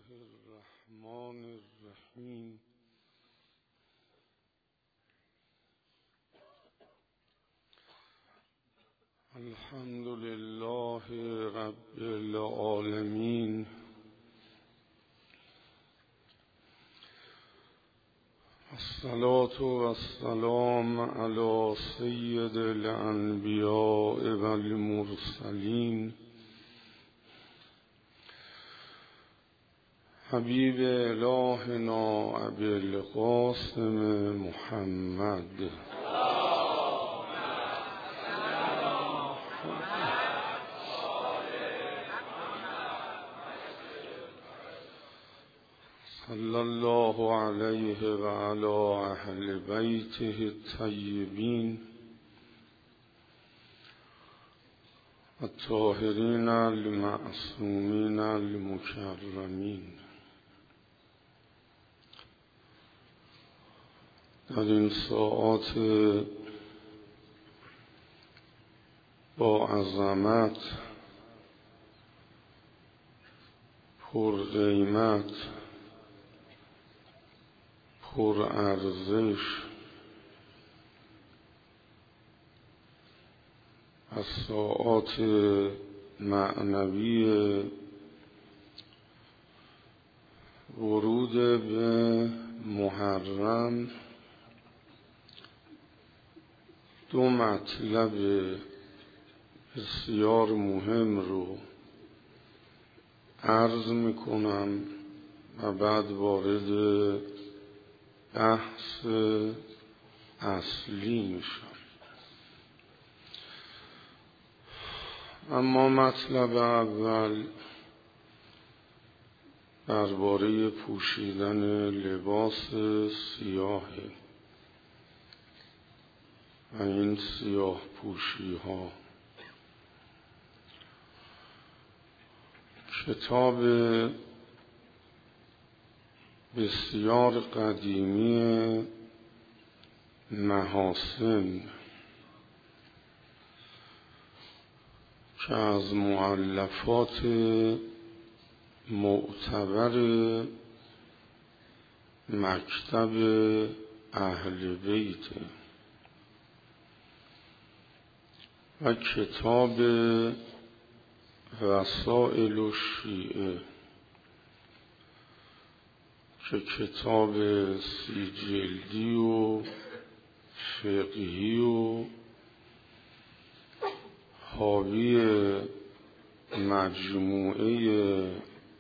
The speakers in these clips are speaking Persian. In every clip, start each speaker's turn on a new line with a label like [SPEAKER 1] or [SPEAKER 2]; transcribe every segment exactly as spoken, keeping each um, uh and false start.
[SPEAKER 1] الرحمن الرحیم. الحمد لله رب العالمین، الصلاة والسلام علی سید الانبیاء والمرسلین، حبیب الهنا ابی القاسم محمد صلی الله علیه و علی اهل بیته الطیبین الطاهرین المعصومین المکرمین. در این ساعات با عظمت، پر قیمت، پر ارزش از ساعات معنوی ورود به محرم، دو مطلب بسیار مهم رو عرض میکنم و بعد وارد بحث اصلی میشم. اما مطلب اول درباره پوشیدن لباس سیاهه و این سیاه پوشی ها. کتاب بسیار قدیمی محاسن که از مؤلفات معتبر مکتب اهل بیت و کتاب رسائل الشیعه که کتاب سی جلدی و فقهی و حاوی مجموعه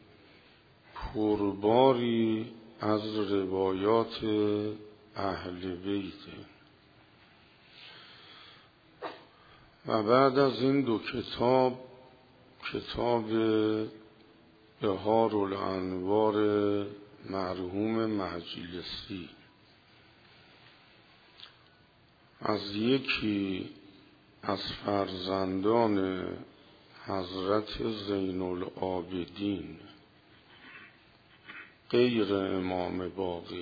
[SPEAKER 1] پرباری از روایات اهل بیت. و بعد از این دو کتاب، کتاب بهار الانوار مرحوم مجلسی از یکی از فرزندان حضرت زین العابدین غیر امام باقر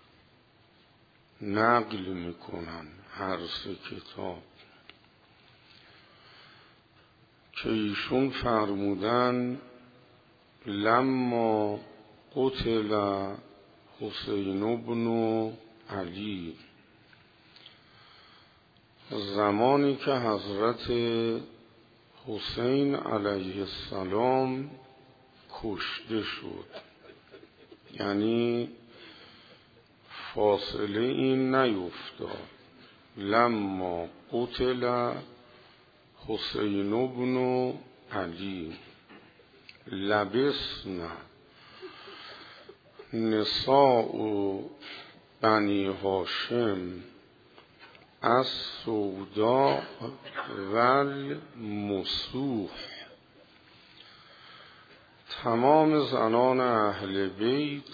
[SPEAKER 1] نقل میکنن هر سه کتاب که ایشون فرمودن لما قتل حسین بن علی، زمانی که حضرت حسین علیه السلام کشته شد، یعنی فاصله این نیفتاد، لما قتل حسین بن علی لبسنا نساء بنی هاشم از سودا و المسوح، تمام زنان اهل بیت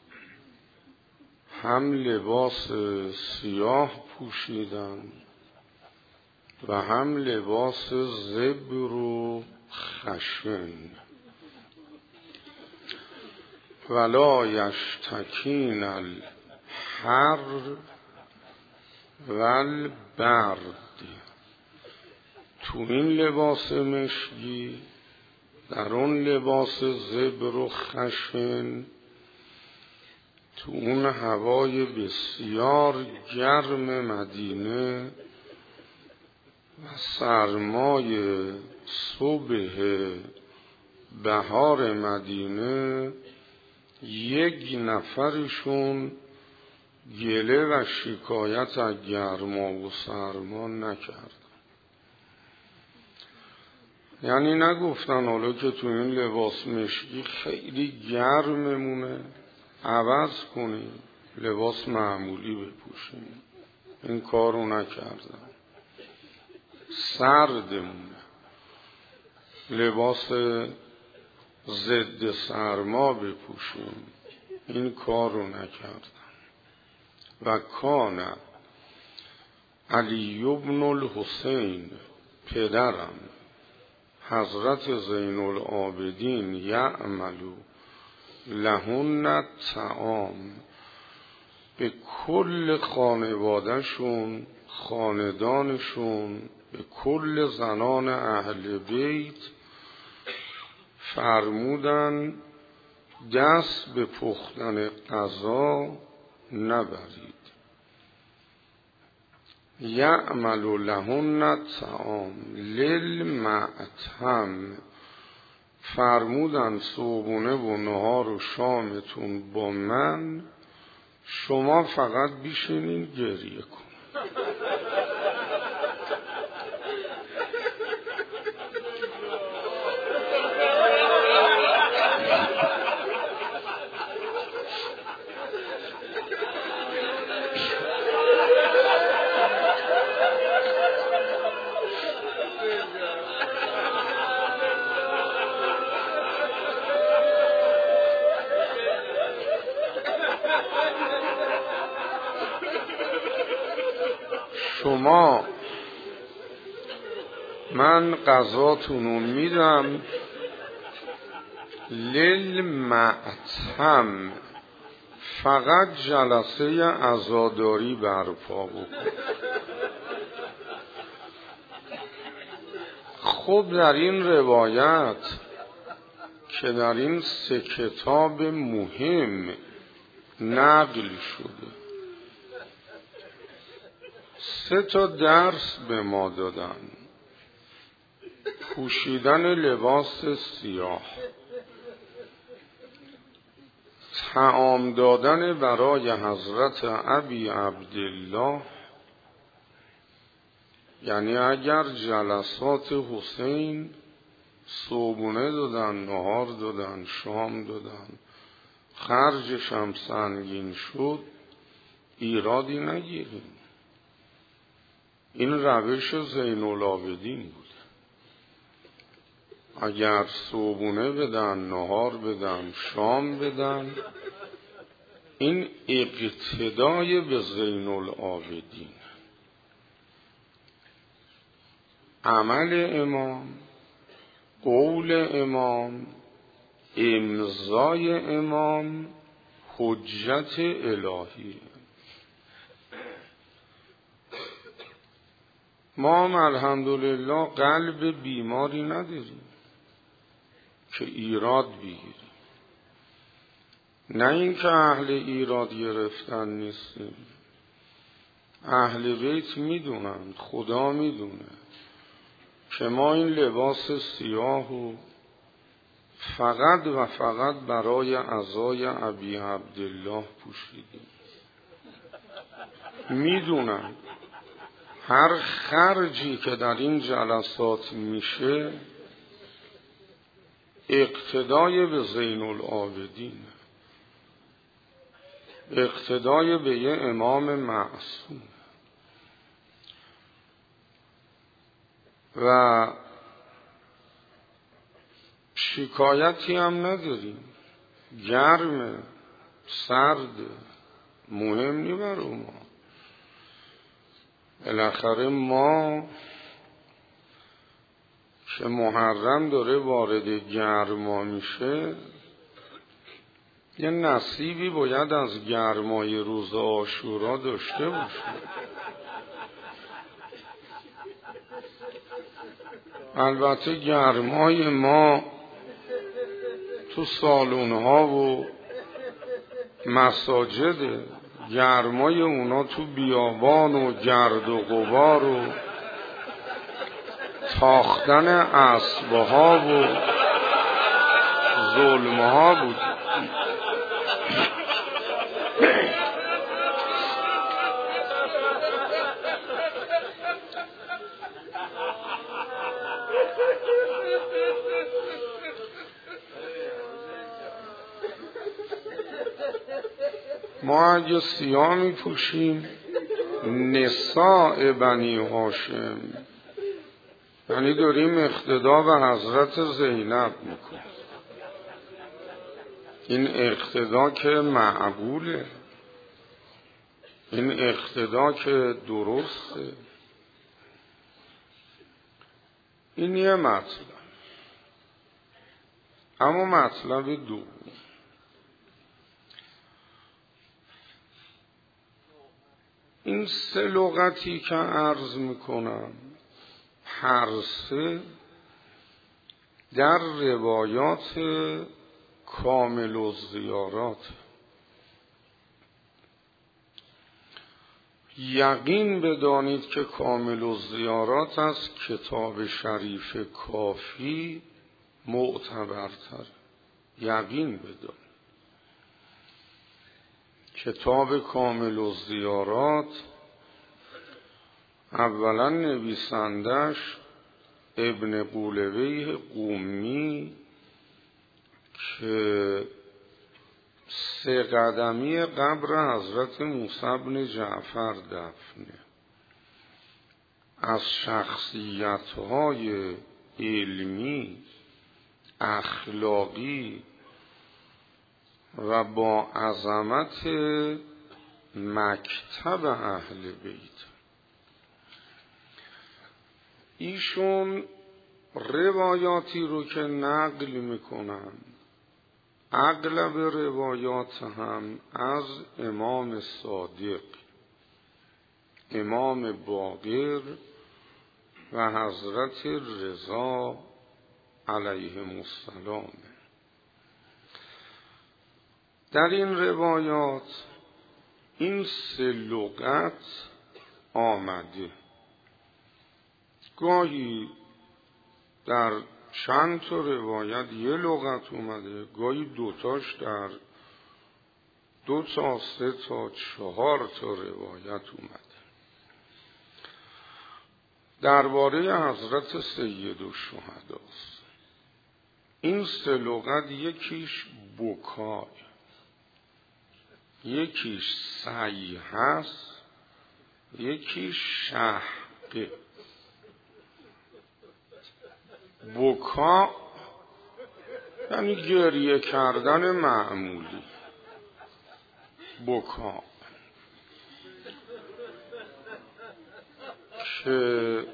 [SPEAKER 1] هم لباس سیاه پوشیدن و هم لباس زبر و خشن. ولا یشتکین الحر و البرد، تو این لباس مشکی در اون لباس زبر و خشن، تو اون هوای بسیار گرم مدینه و سرمای صبح بهار مدینه، یک نفرشون گله و شکایت از گرما و سرما نکرد. یعنی نگفتن حالا که تو این لباس مشکی خیلی گرممونه عوض کنیم لباس معمولی بپوشیم، این کارو نکردن. سردمونه لباس ضد سرما بپوشیم، این کارو نکردن. و کان علی بن الحسین پدرم حضرت زین العابدین یعملو لهن الطعام، به کل خانوادهشون خاندانشون به کل زنان اهل بیت فرمودن دست به پختن غذا نبرید. یعمل لهن الطعام للمعتم، فرمودن صبحونه و نهار و شامتون با من، شما فقط بشینین گریه کن. شما من غذاتونو میدم للمعتم، فقط جلسه عزاداری برپا بکن. خب در این روایت که در این سه کتاب مهم نقل شده سه تا درس به ما دادن: پوشیدن لباس سیاه، طعام دادن برای حضرت ابی عبدالله، یعنی اگر جلسات حسین صبحونه دادن، نهار دادن، شام دادن، خرجش هم سنگین شد، ایرادی نگیریم. این روش زین العابدین بود. اگر صبحونه بدن، نهار بدن، شام بدن، این اقتدای به زین العابدین. عمل امام، قول امام، امضای امام حجت الهی. ما هم الحمدلله قلب بیماری نداریم که ایراد بگیریم. نه اینکه اهل ایراد گرفتن نیستیم، اهل بیت میدونن، خدا میدونه که ما این لباس سیاه و فقط و فقط برای عزای ابی عبدالله پوشیدیم. میدونن هر خرجی که در این جلسات میشه اقتدای به زین العابدین، اقتدای به یه امام معصوم. و شکایتی هم نداریم. گرمه، سرده، مهم نی برای ما. بالاخره ما که محرم داره وارد گرما میشه، یه نصیبی باید از گرمای روز عاشورا داشته باشه. البته گرمای ما تو سالون‌ها و مساجد، گرمای اونا تو بیابان و گرد و غبار و تاختن اسب‌ها و ظلم‌ها بود. ما اگه سیاه می پوشیم نساء بنی هاشم، یعنی داریم اقتدا به حضرت زینب میکنیم. این اقتدا که معقوله، این اقتدا که درسته. این یه مطلب. اما مطلب دوم، این سه لغتی که عرض میکنم هر سه در روایات کامل الزیارات. یقین بدانید که کامل الزیارات از کتاب شریف کافی معتبرتر. یقین بدانید کتاب کامل الزیارات اولا نویسندش ابن قولویه قومی که سه قدمی قبر حضرت موسی بن جعفر دفنه، از شخصیت‌های علمی، اخلاقی و با عظمت مکتب اهل بیت. ایشون روایاتی رو که نقل میکنن اغلب روایات هم از امام صادق، امام باقر و حضرت رضا علیهم السلام. در این روایات این سه لغت آمده. گاهی در چند تا روایت یه لغت اومده، گاهی دوتاش در دو تا سه تا چهار تا روایت اومده. درباره حضرت سید الشهداست. این سه لغت یکیش بکای، یکیش سعی هست، یکیش شهقه. بکا یعنی گریه کردن معمولی. بکا که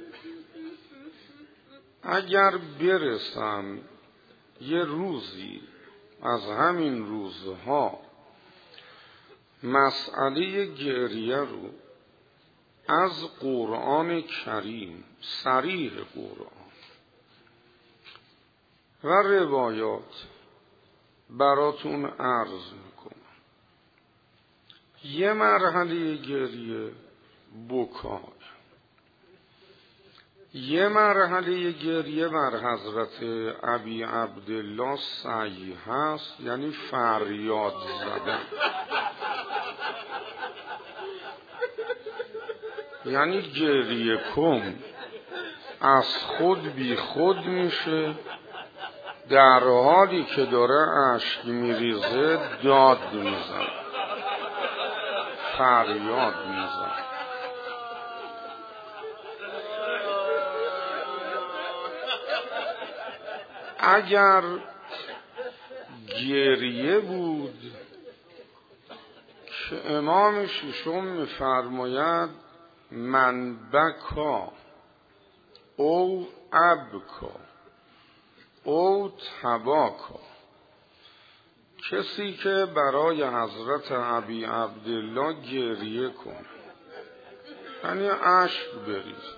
[SPEAKER 1] اگر برسم یه روزی از همین روزها مسئله گریه رو از قرآن کریم، صریح قرآن و روایات براتون عرض میکنم. یه مرحله گریه بکای، یه مرحله گریه بر حضرت ابی عبدالله سعی هست، یعنی فریاد زدن، یعنی گریه کن از خود بی خود میشه، در حالی که داره اشک میریزه داد میزن، فریاد میزن. اگر گریه بود که امام ششم میفرماید من بکا او ابکا او تباکا، کسی که برای حضرت ابی عبدالله گریه کنه، یعنی اشک بریزه،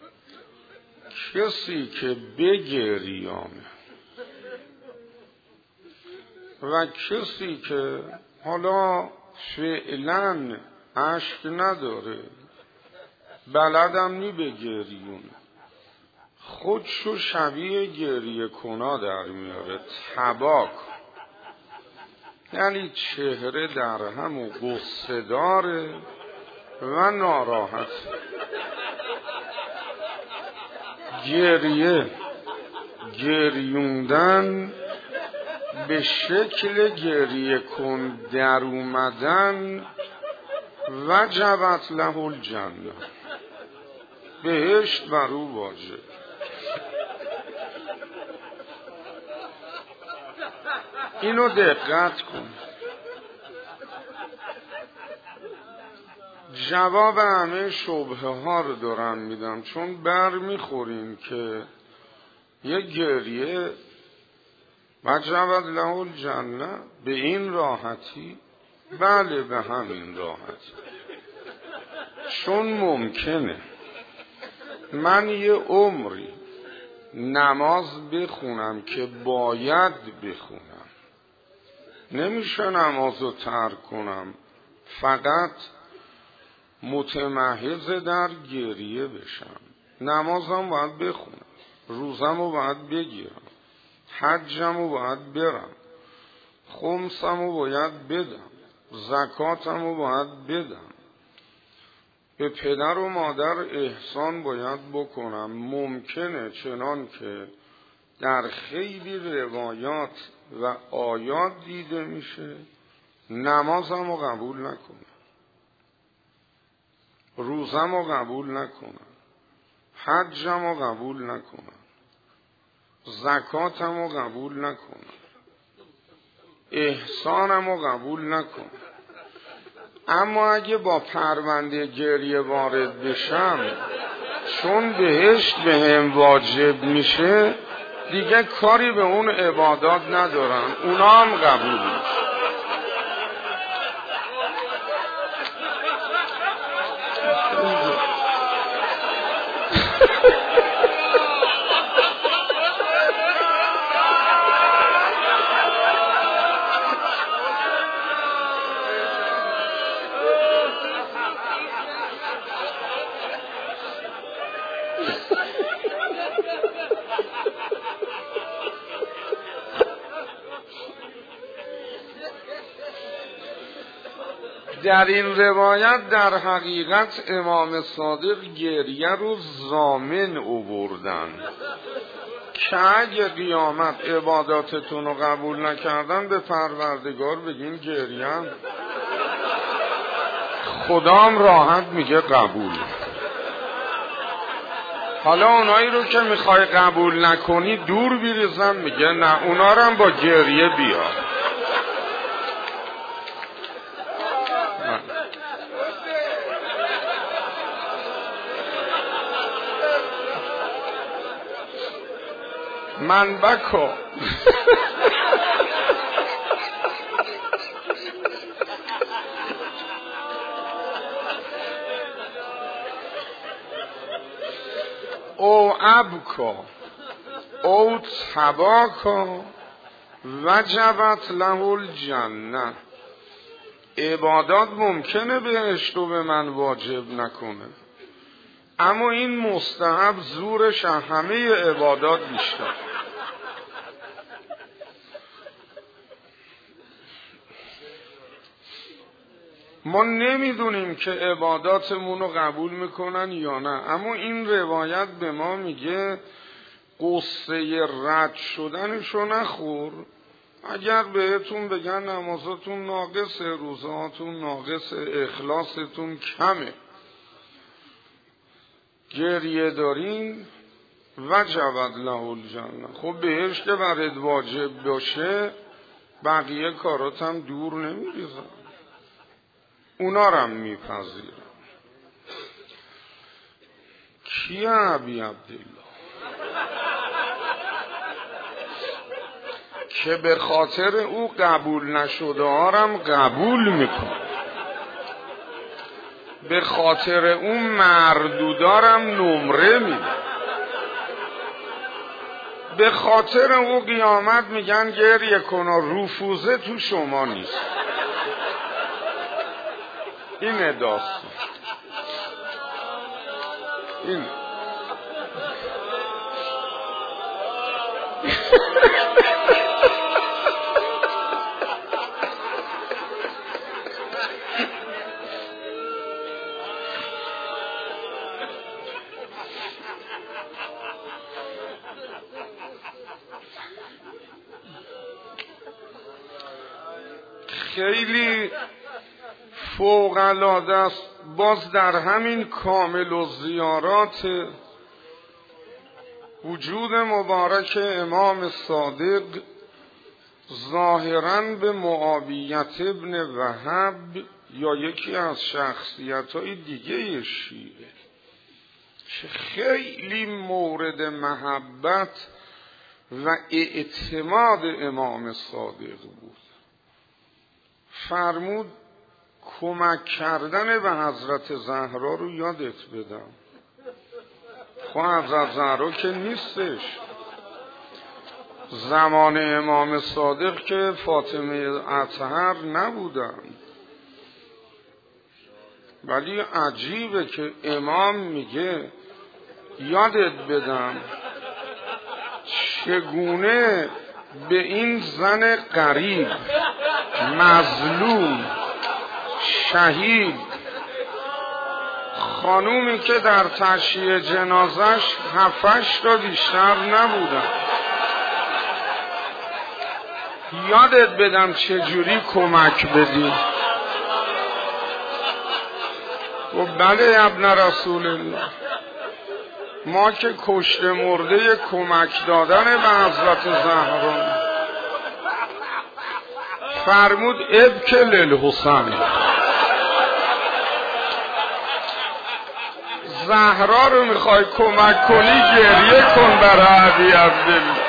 [SPEAKER 1] کسی که بگریانه، و کسی که حالا فعلا اشک نداره، بلدم نی به گریون، خودشو شبیه گریه کنا در میاره، تباک، یعنی چهره در هم و غصه داره و ناراحت، گریه گریوندن به شکل گریه کن در اومدن، وجبت له الجنه، بهشت بر او واجب. اینو دقت کن. جواب همه شبهه ها رو دارم میدم، چون بر میخوریم که یه گریه وجبت له الجنه به این راحتی، بله به همین راحتی، چون ممکنه من یه عمری نماز بخونم که باید بخونم، نمیشه نماز رو ترک کنم فقط متمحض در گریه بشم، نمازم باید بخونم، روزم رو باید بگیرم، حجم رو باید برم، خمسم رو باید بدم، زکاتم رو باید بدم، به پدر و مادر احسان باید بکنم. ممکنه چنان که در خیلی روایات و آیات دیده میشه نمازم رو قبول نکنم، روزم رو قبول نکنم، حجم رو قبول نکنم، زکاتم رو قبول نکنم، احسانم رو قبول نکنم. اما اگه با پرونده گریه وارد بشم، چون بهشت به هم واجب میشه، دیگه کاری به اون عبادات ندارم، اونا هم قبول میشه. در این روایت در حقیقت امام صادق گریه رو ضامن آوردن که اگه قیامت عباداتتون رو قبول نکردن به پروردگار بگین گریم، خدام راحت میگه قبول. حالا اونایی رو که میخوای قبول نکنی دور بیریزن، میگه نه اونا رو هم با گریه بیا. من بکو او ابکا او تباکا وجبت له الجنه. عبادات ممکنه بهشت رو به من واجب نکنه، اما این مستحب زورش همه عبادات بیشتر. ما نمیدونیم که عباداتمون رو قبول میکنن یا نه، اما این روایت به ما میگه قصه رد شدنشو نخور. اگر بهتون بگن نمازاتون ناقصه، روزهاتون ناقصه، اخلاصتون کمه، گریه دارین، وجبت له الجنه. خب بهشت که برات واجب باشه بقیه کارات هم دور نمیریزن، اونا رو هم میپذیرن. کیه ابی عبدالله که به خاطر او قبول نشده ها هم قبول میکنه، به خاطر اون مردودارم نمره میده، به خاطر او قیامت میگن گریه کن و رفوزه تو شما نیست. این داستان این خیلی فوق‌العاده است. باز در همین کامل و زیارات وجود مبارک امام صادق ظاهراً به معاویت ابن وهب یا یکی از شخصیت‌های دیگه شیعه که خیلی مورد محبت و اعتماد امام صادق بود، فرمود کمک کردن به حضرت زهرا رو یادت بدم. خب حضرت زهرا که نیستش، زمان امام صادق که فاطمه اطهر نبودن، ولی عجیبه که امام میگه یادت بدم چگونه به این زن غریب مظلوم شهید، خانومی که در تشییع جنازش هفتش تا بیشتر نبودن، یادت بدم چجوری کمک بدی. و بله ابن رسول الله، ما که کشته مرده کمک دادن به حضرت زهرا. فرمود ابک للحسین، زهرا رو میخوای کمک کنی گریه کن برای علی عبدالله.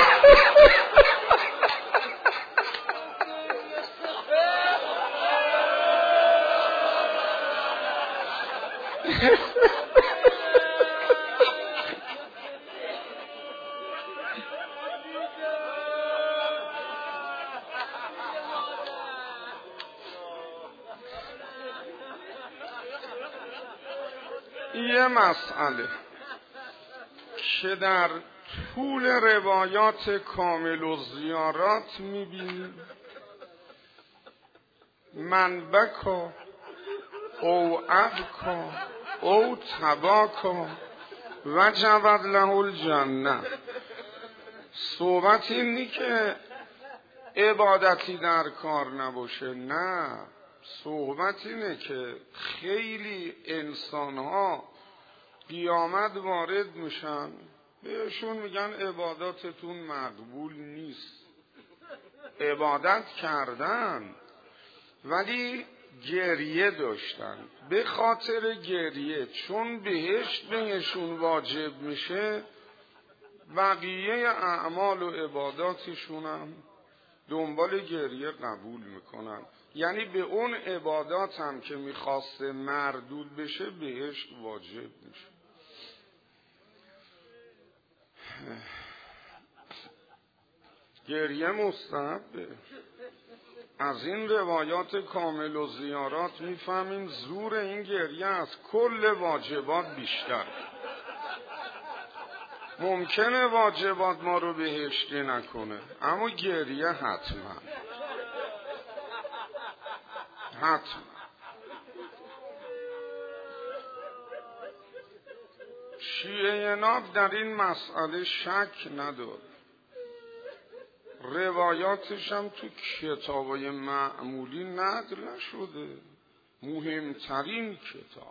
[SPEAKER 1] یه مسئله که در طول روایات کامل و زیارات میبینیم، من بکا او ابکا او تباکا وجبت له الجنه. صحبت اینی که عبادتی در کار نباشه، نه، صحبت اینه که خیلی انسان‌ها قیامت وارد میشن بهشون میگن عباداتتون مقبول نیست. عبادت کردن ولی گریه داشتن، به خاطر گریه چون بهشت بهشون واجب میشه بقیه اعمال و عباداتشون هم دنبال گریه قبول میکنن. یعنی به اون عبادات هم که میخواسته مردود بشه بهشت واجب میشه. گریه مستحبه. از این روایات کامل و زیارات میفهمیم زور این گریه از کل واجبات بیشتر. ممکنه واجبات ما رو بهشتی نکنه، اما گریه حتما حتما. شیعه ناب در این مسئله شک نداره، روایاتش هم تو کتابای معمولی نقل نشده، مهمترین کتاب.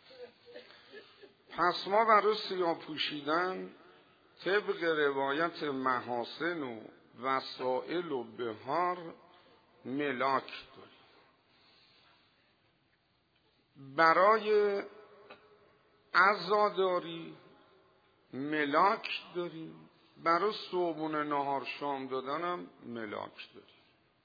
[SPEAKER 1] پس ما برای سیاه پوشیدن طبق روایت محاسن و وسائل و بهار ملاک داریم، برای عزاداری ملاک داریم، برای صبحونه نهار شام دادنم ملاک داریم،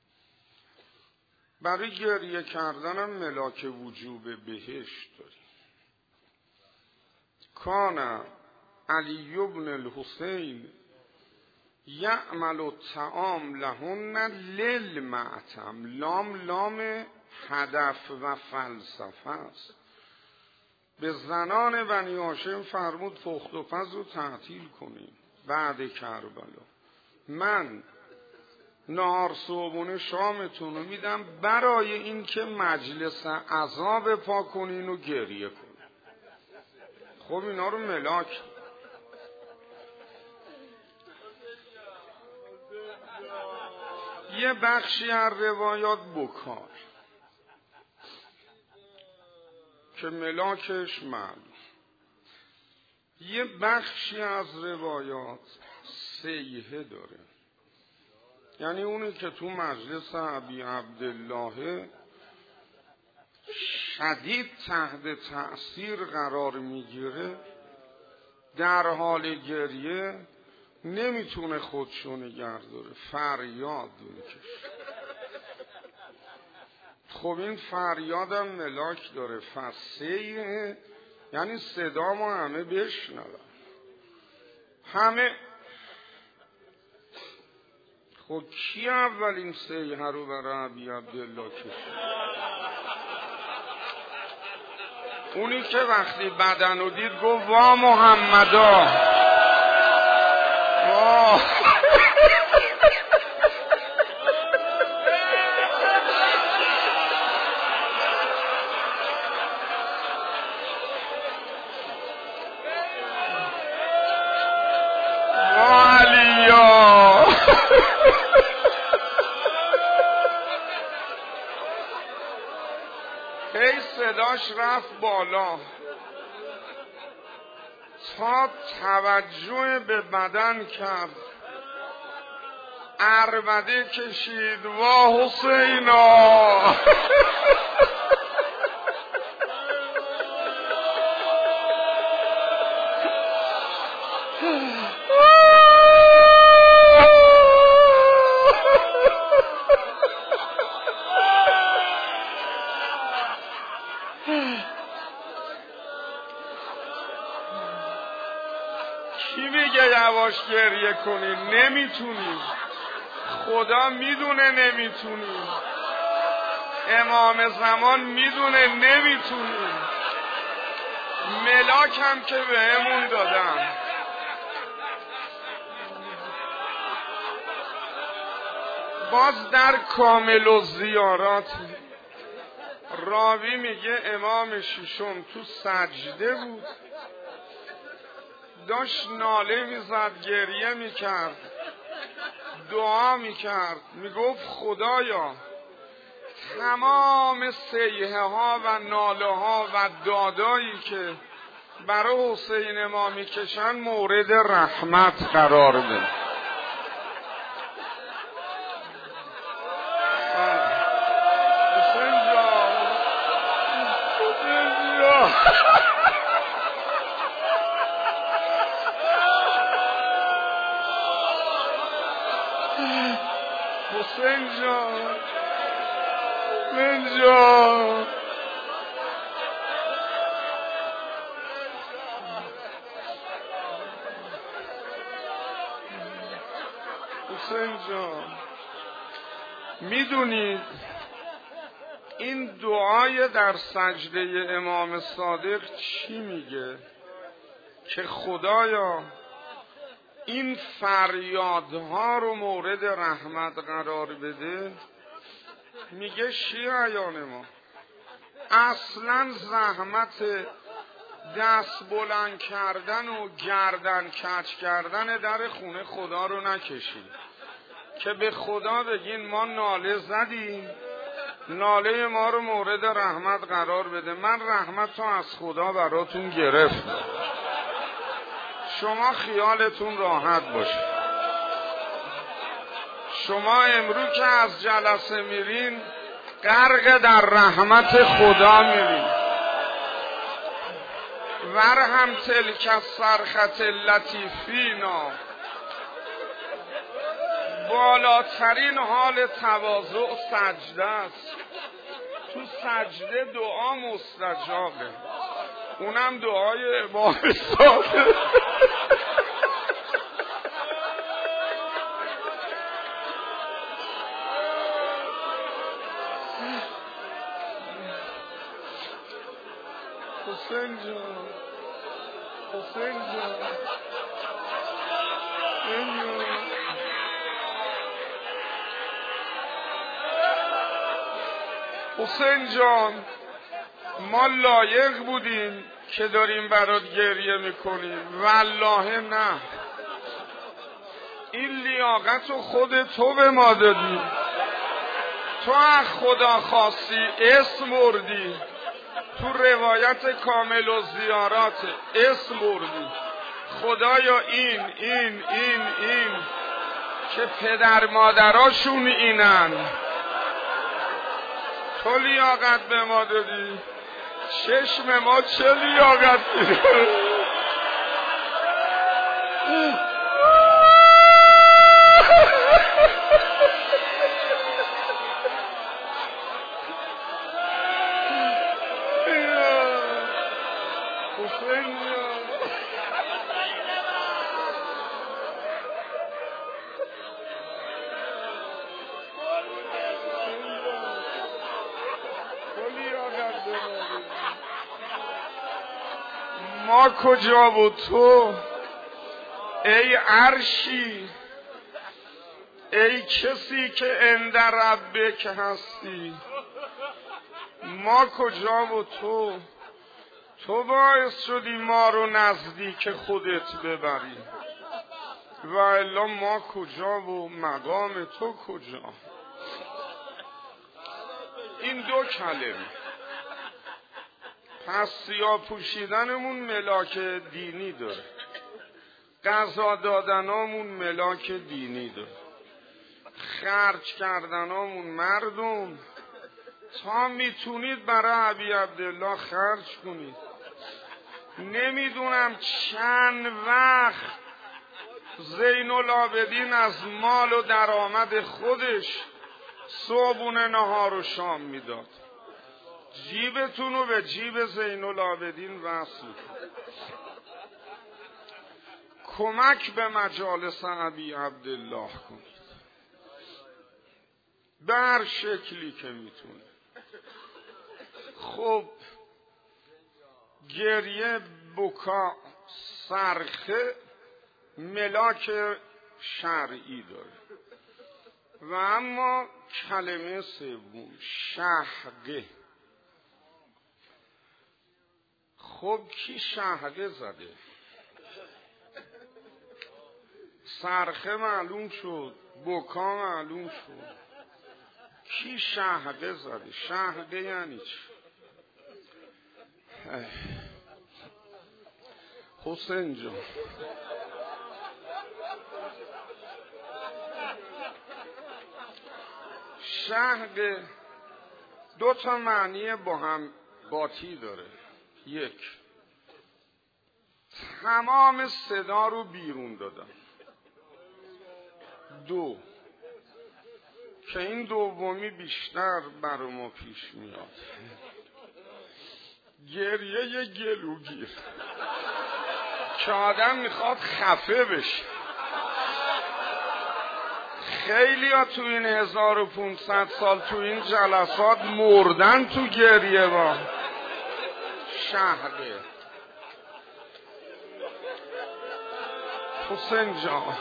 [SPEAKER 1] برای گریه کردنم ملاک وجوب بهشت داریم. کان علی بن الحسین یعمل الطعام لهن للمعتم. لام لام هدف و فلسفه است. به زنان بنی هاشم فرمود پخت و پز رو تعطیل کنیم بعد کربلا. من نهار صبحونه شامتون رو میدم برای این که مجلس عذاب پا کنین و گریه کنین. خب اینا رو ملاک. یه بخشی از روایات بکار که ملاکش معلوم. یه بخشی از روایات سیحه داره، یعنی اونی که تو مجلس ابی عبدالله شدید تحت تأثیر قرار میگیره، در حال گریه نمیتونه خودشو نگه داره، فریاد میکشه. خب این فریادم ملاک داره. فسیحه یعنی صدا ما همه بشنون، همه. خب کی اولین سیحه رو برای ابی عبدالله کشید؟ اونی که وقتی بدن رو دید گفت وا محمدا، وا وا علیا. هی صداش رفت بالا تا توجه به بدن کرد، عربده کشید وا حسینا. کی میگه یواش گریه کنی؟ نمیتونی، خدا میدونه نمیتونی، امام زمان میدونه نمیتونی، ملاک هم که بهمون دادم. باز در کامل الزیارات راوی میگه امام ششم تو سجده بود، داشت ناله میزد، گریه میکرد، دعا میکرد، میگفت خدایا تمام سیحه ها و ناله ها و دادایی که برای حسین ما میکشن مورد رحمت قرار بده. حسین جان، حسین جان، حسین جان، من جان، حسین جان. میدونید این دعای در سجده امام صادق چی میگه؟ که خدایا این فریادها رو مورد رحمت قرار بده. میگه شیعیان ما اصلا زحمت دست بلند کردن و گردن کج کردن در خونه خدا رو نکشید که به خدا بگین ما ناله زدیم، ناله ما رو مورد رحمت قرار بده. من رحمت رو از خدا براتون گرفتم، شما خیالتون راحت باشه. شما امرو که از جلسه میرین غرق در رحمت خدا میرین. ورهم تلک الصرخة التي فینا، بالاترین حال تواضع سجده است. تو سجده دعا مستجابه، اونم دعای امام صادق. حسین جان حسین جان حسین جان ما لایق بودیم که داریم برات گریه میکنیم؟ والله نه. این لیاقت رو خود تو به ما دادی. تو از خدا خواستی، اسم بردی، تو روایت کامل و زیارات اسم بردی. خدایا این این این این که پدر مادراشون اینن، تو لیاقت به ما دادی. چشم ما چه لیاقتی داره؟ ما کجا بود تو ای عرشی، ای کسی که عند ربک هستی؟ ما کجا بود تو؟ تو باعث شدی ما رو نزدیک خودت ببری، و الا ما کجا و مقام تو کجا؟ این دو کلمه. پس سیاه پوشیدنمون ملاک دینی داره، غذا دادنامون ملاک دینی داره، خرج کردنامون مردم تا میتونید برای ابی عبدالله خرج کنید. نمیدونم چند وقت زین العابدین از مال و درآمد خودش صبحونه نهار و شام میداد. جیبتون رو به جیب زین العابدین وصل کنید. کمک به مجالس ابی عبدالله کنید به هر شکلی که میتونه. خب گریه، بکا، صرخه ملاک شرعی داره. و اما کلمه سوم شهقه. خب کی شهقه زده؟ صرخه معلوم شد، بکا معلوم شد، کی شهقه زده؟ شهقه یعنی چی؟ حسین جان شهقه دو تا معنی با هم باطی داره. یک، تمام صدا رو بیرون دادن. دو، که این دومی بیشتر برای ما پیش میاد، گریه گلوگیر که آدم میخواد خفه بشه. خیلی ها تو این هزار و پونصد سال تو این جلسات مردن تو گریه با شهقه. حسین جان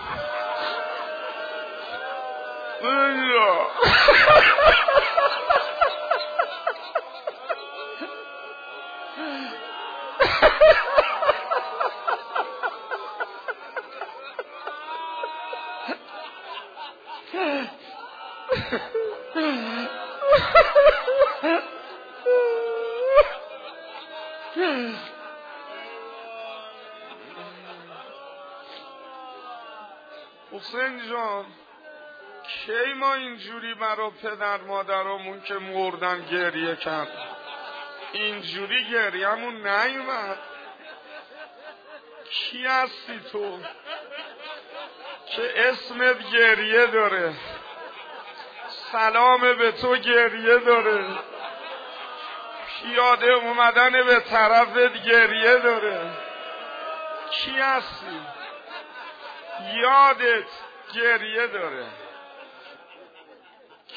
[SPEAKER 1] حسین جان کی ما اینجوری برا پدر مادرامون که مردن گریه کرد؟ اینجوری گریه‌مون نیومد. کی هستی تو که اسمت گریه داره، سلام به تو گریه داره، پیاده اومدن به طرفت گریه داره؟ کی هستی؟ یادت گریه داره؟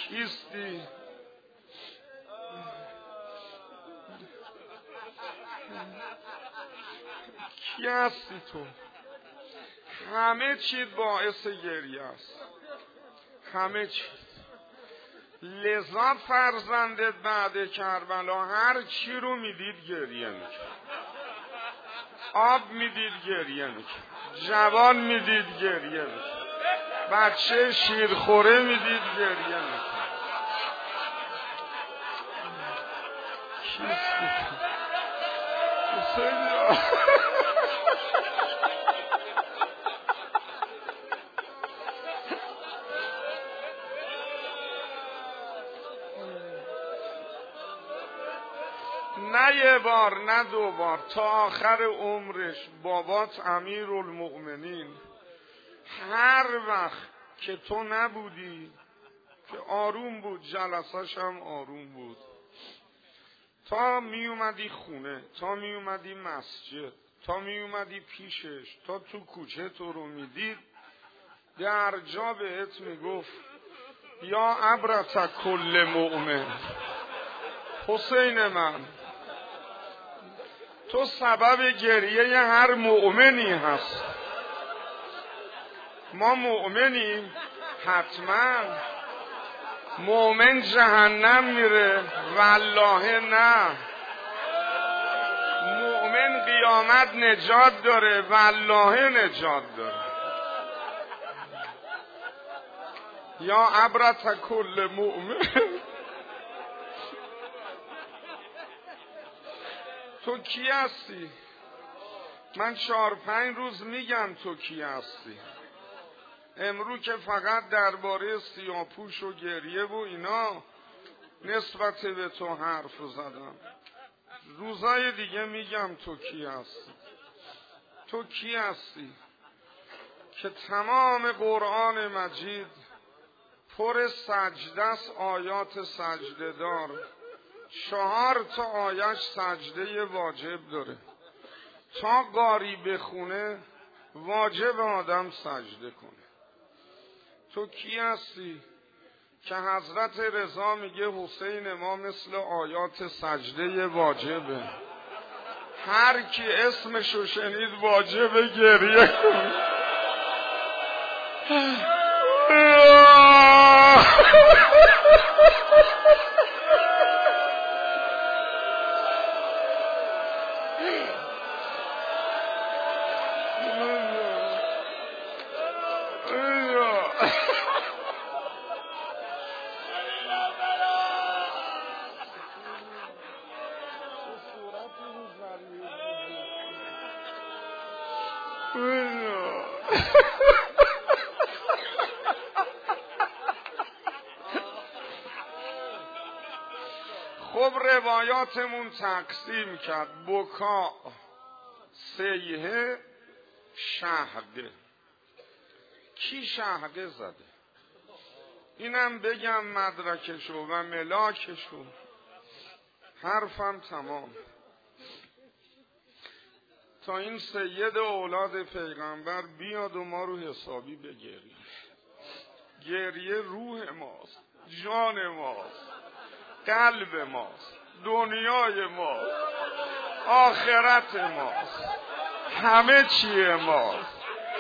[SPEAKER 1] کیستی؟ کی هستی تو؟ همه چیز باعث گریه است، همه چیز. لذا فرزندت بعد کربلا هر چی رو میدید گریه میکرد. آب میدید گریه میکرد، جوان میدید گریه میکرد، بچه شیرخوره میدید گریه میکرد. کیستی تو؟ حسین جان نه یه بار نه دو بار تا آخر عمرش بابات امیرالمؤمنین هر وقت که تو نبودی که آروم بود، جلسش هم آروم بود، تا می اومدی خونه، تا می اومدی مسجد، تا می اومدی پیشش، تا تو کوچه تو رو میدید، در جا بهت میگفت یا عبرت کل مؤمن، حسین من تو سبب گریه هر مؤمنی هست. ما مؤمنیم؟ حتما. مؤمن جهنم میره؟ والله نه. مؤمن قیامت نجات داره؟ والله نجات داره. یا عبرت کل مؤمن. تو کی هستی؟ من چهار پنج روز میگم تو کی هستی. امرو که فقط درباره سیاه‌پوش و گریه و اینا نسبت به تو حرف زدم. روزای دیگه میگم تو کی هستی. تو کی هستی که تمام قرآن مجید پر سجده است، آیات سجده دار. چهار تا آیش سجده واجب داره. تا قاری بخونه واجب آدم سجده کنه. تو کی هستی که حضرت رضا میگه حسین ما مثل آیات سجده واجبه، هر کی اسمشو شنید واجبه گریه کنه. خب روایاتمون تقسیم کرد: بکا، سیحه، شهقه. کی شهقه زده؟ اینم بگم مدرکشو و ملاکشو، حرفم تمام. تا این سید اولاد پیغمبر بیاد و ما رو حسابی بگریم. گریه روح ماست، جان ماست، قلب ماست، دنیای ماست، آخرت ماست، همه چیه ماست.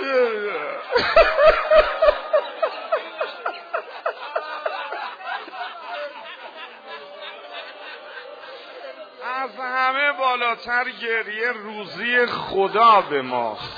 [SPEAKER 1] از همه بالاتر گریه روزی خدا به ماست.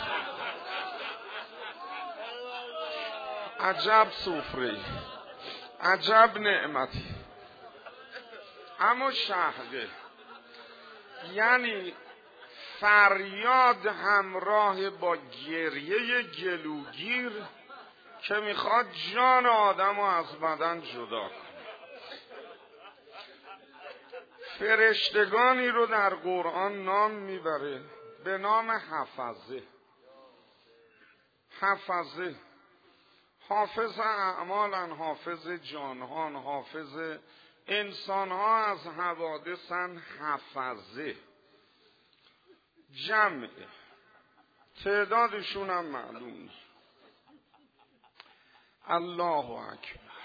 [SPEAKER 1] عجب سفره، عجب نعمتی. اما شهقه یعنی فریاد همراه با گریه گلوگیر که میخواد جان آدم از بدن جدا کنه. فرشتگانی رو در قرآن نام میبره به نام حفظه. حفظه، حافظ اعمالن، حافظ جانهان، حافظ انسانها از حوادثن. حفظه جمعه، تعدادشون هم معلوم نیست. الله اکبر.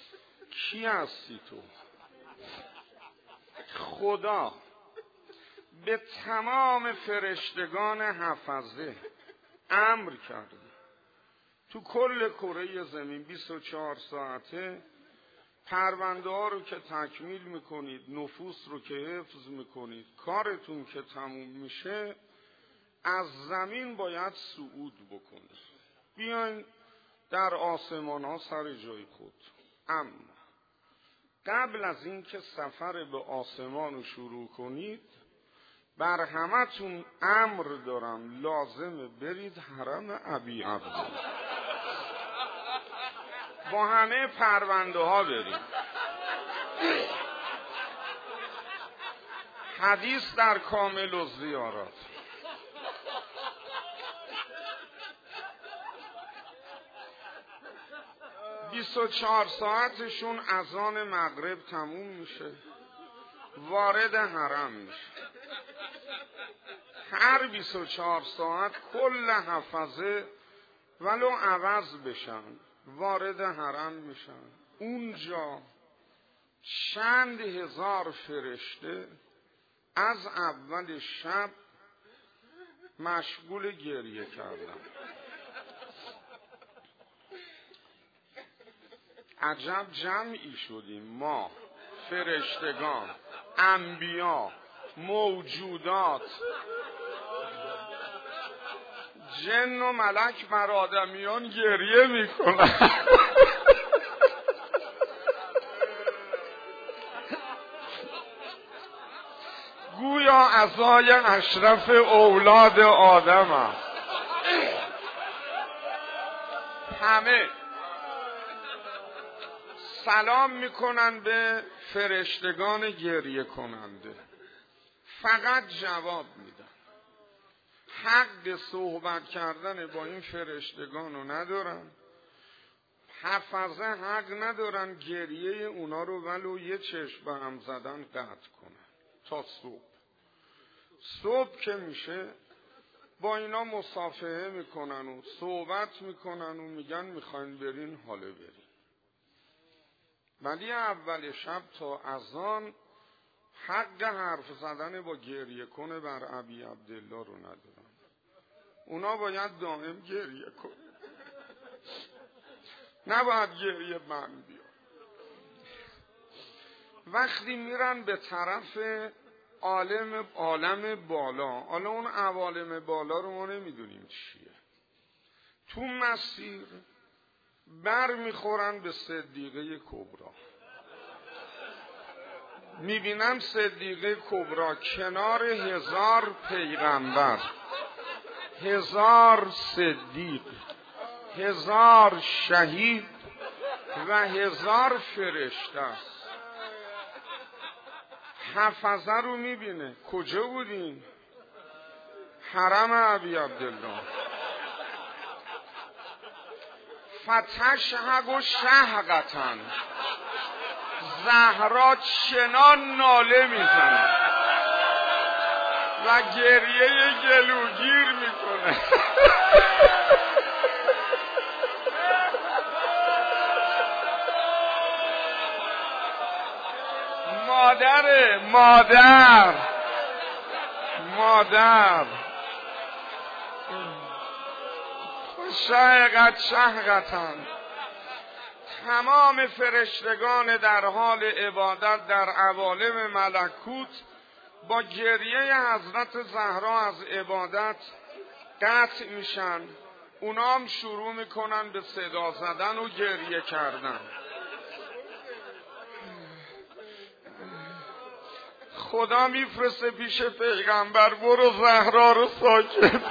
[SPEAKER 1] کی هستی تو؟ خدا به تمام فرشتگان حفظه امر کرده تو کل کره زمین بیست و چهار ساعته پرونده ها رو که تکمیل میکنید، نفوس رو که حفظ میکنید، کارتون که تموم میشه، از زمین باید صعود بکنید، بیاین در آسمان ها سر جای خود. اما قبل از این که سفر به آسمان رو شروع کنید، بر همتون امر دارم لازمه برید حرم ابی عبدالله، با همه پرونده ها برید. حدیث در کامل الزیارات. بیست و چهار ساعتشون اذان مغرب تموم میشه، وارد حرم میشه. هر بیست و چهار ساعت کل حفظه ولو عوض بشن وارد حرم میشن. اونجا چند هزار فرشته از اول شب مشغول گریه کردن. عجب جمعی شدیم ما، فرشتگان، انبیا، موجودات، جن و ملک بر آدمیان گریه میکنن. گویا عزای اشرف اولاد آدم است. همه سلام میکنن به فرشتگان گریه کننده، فقط جواب میدن. حق صحبت کردن با این فرشتگان رو ندارن، حفظه حق ندارن گریه اونا رو ولو یه چشم به هم زدن قطع کنن تا صبح. صبح که میشه با اینا مصافحه میکنن و صحبت میکنن و میگن میخواین برین حاله برین. ولی اول شب تا اذان حق حرف زدن با گریه کنه بر ابی عبدالله رو ندارن. اونا باید دائم گریه کنه، نباید گریه من بیاد. وقتی میرن به طرف عالم عالم بالا، حالا اون عوالم بالا رو ما نمیدونیم چیه، تو مسیر بر میخورن به صدیقه کبرا. میبینم صدیقه کبرا کنار هزار پیغمبر، هزار صدیق، هزار شهید و هزار فرشته است. حفظه رو میبینه. کجا بودین؟ حرم ابی عبدالله. فتشهق و شهقتن، زهرا چنان ناله میزنه و گریه گلوگیر میکنه. مادر مادر مادر شهقت شهقتن. تمام فرشتگان در حال عبادت در عوالم ملکوت با گریه حضرت زهرا از عبادت قطع میشن. اونا هم شروع میکنن به صدا زدن و گریه کردن. خدا میفرسته پیش پیغمبر برو زهرا رو ساکت.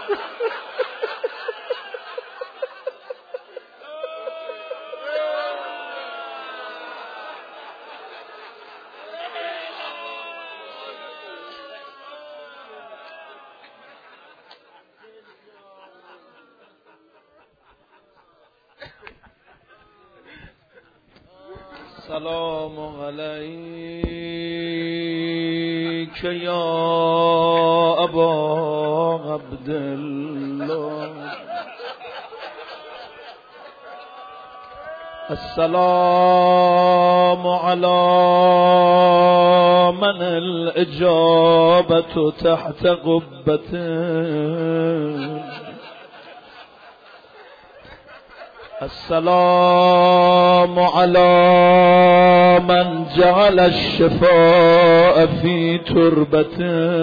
[SPEAKER 2] سلام علیک یا ابا عبدالله، السلام علی من من الإجابة تحت قبة السلام على من جعل الشفاء في تربة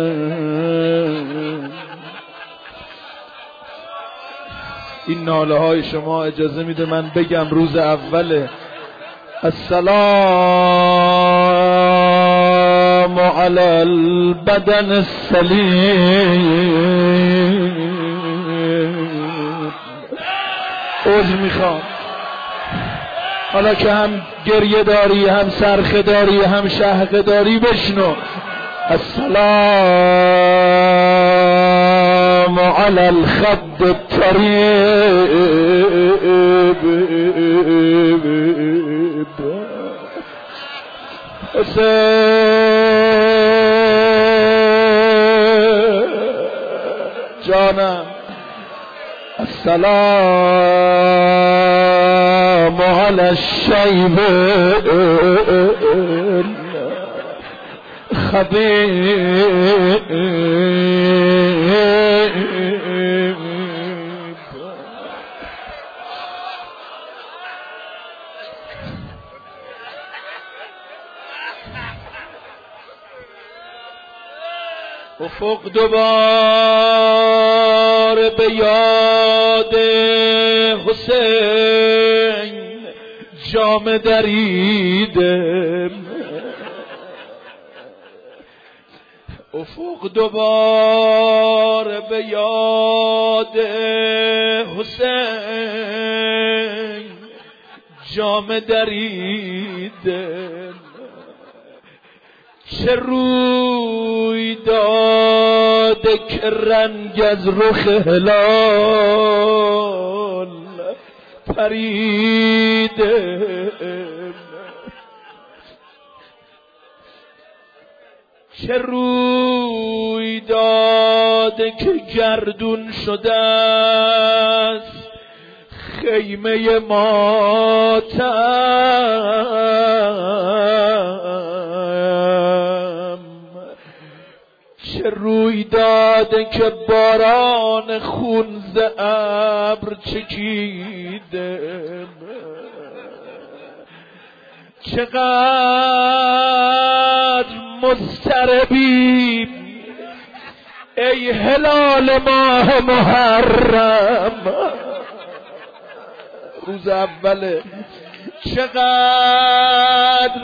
[SPEAKER 2] این ناله های شما اجازه میده من بگم روز اوله. السلام على البدن السلیم. عذر میخوام حالا که هم گریه داری هم صرخه داری هم شهقه داری بشنو. السلام على الخد الطريب جانم. السلام على الشيب خبيب افق دوباره به یاد حسین جام دریده. افق دوباره به یاد حسین جام دریده. چه روی داده که رنگ از رخ هلال پریده. چه روی داده که گردون شده است خیمه ماتم. چه روی داده که باران خون ز ابر چکیده. چقدر مضطربی ای هلال ماه محرم. روز اوله چقدر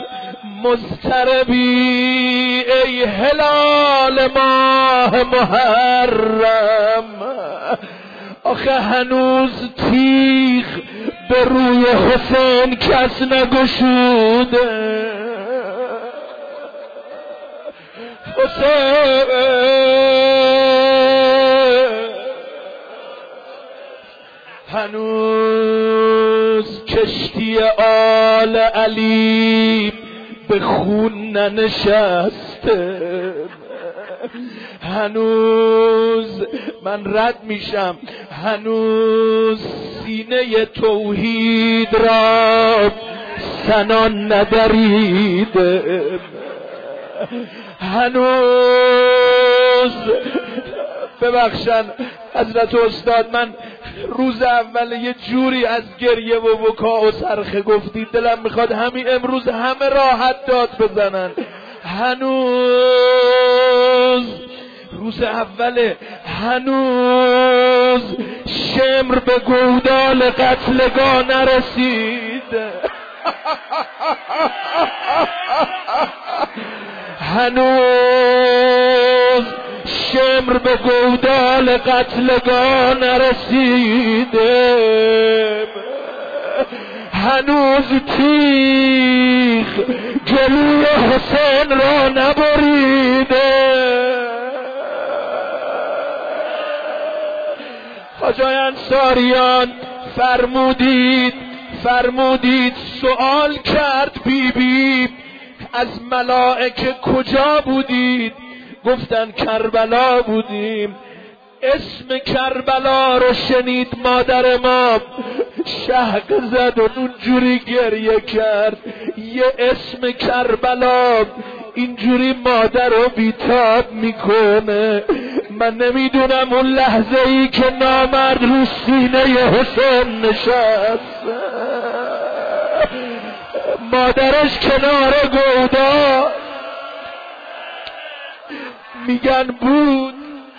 [SPEAKER 2] مضطربی ای هلال ماه محرم. آخه هنوز تیغ به روی حسین کس نگشوده. حسین هنوز کشتی آل علی به خون ننشسته. هنوز من رد میشم هنوز سینه توحید را سنان ندریده. هنوز ببخشن حضرت استاد من روز اول یه جوری از گریه و بکا و صرخه گفتید دلم میخواد همین امروز همه راحت داد بزنن. هنوز روز اوله هنوز شمر به گودال قتلگاه نرسید. هنوز شمر به گودال قتلگاه نرسیده. هنوز تیغ جلوی حسین را نبریده. خواجه انصاریان فرمودید فرمودید سوال کرد بی بی از ملائکه کجا بودید؟ گفتن کربلا بودیم. اسم کربلا رو شنید مادر ما شهق زد و اونجوری گریه کرد. یه اسم کربلا اینجوری مادر رو بیتاب میکنه. من نمیدونم اون لحظه ای که نامرد رو سینه حسین نشست، مادرش کنار گودا میگن بود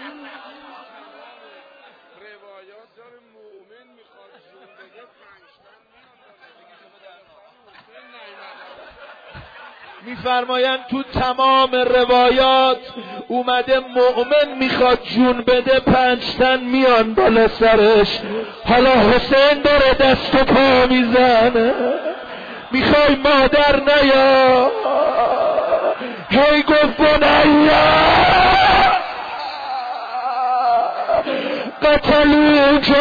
[SPEAKER 2] میفرمایند تو تمام روایات اومده مؤمن میخواد جون بده پنج تن میان بالا سرش. حالا حسین داره دست و پا میزنه، میخوای مادر نیا؟ هی گفت بنیا قتلوک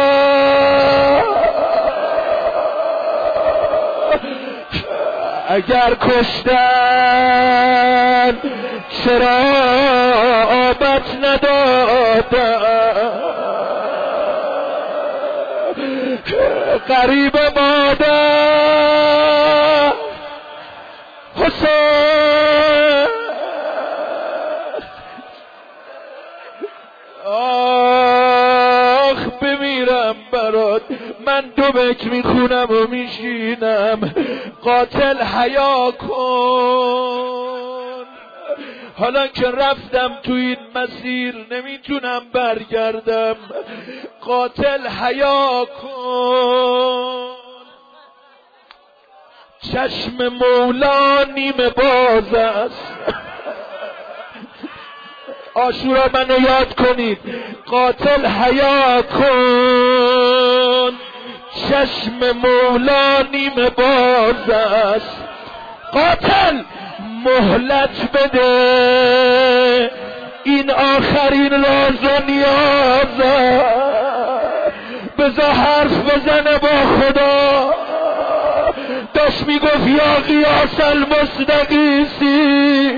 [SPEAKER 2] اگر کشتن چرا آبت ندادن؟ قریب مادر حسین آخ بمیرم برات. من دو بیت میخونم و میشینم. قاتل حیا کن، حالا که رفتم تو این مسیر نمیتونم برگردم. قاتل حیا کن، چشم مولا نیم باز است. عاشورا منو یاد کنید. قاتل حیا کن، چشم مولا نیم باز است. قاتل مهلت بده، این آخرین راز و نیاز است. بذار حرف بزنه با خدا. داشت میگفت یا قیاس المصدقیسی،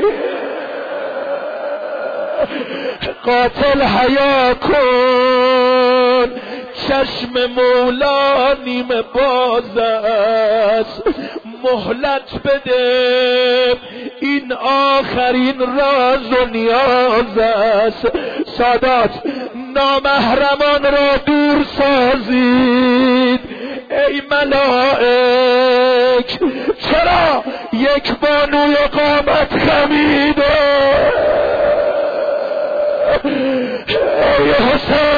[SPEAKER 2] قاتل حیا کن، چشم مولا نیم باز است. مهلت بده، این آخرین راز و نیاز است. سادات نامحرمان را دور سازید ای ملائک، چرا یک بانوی قامت خمیده؟ ای حسین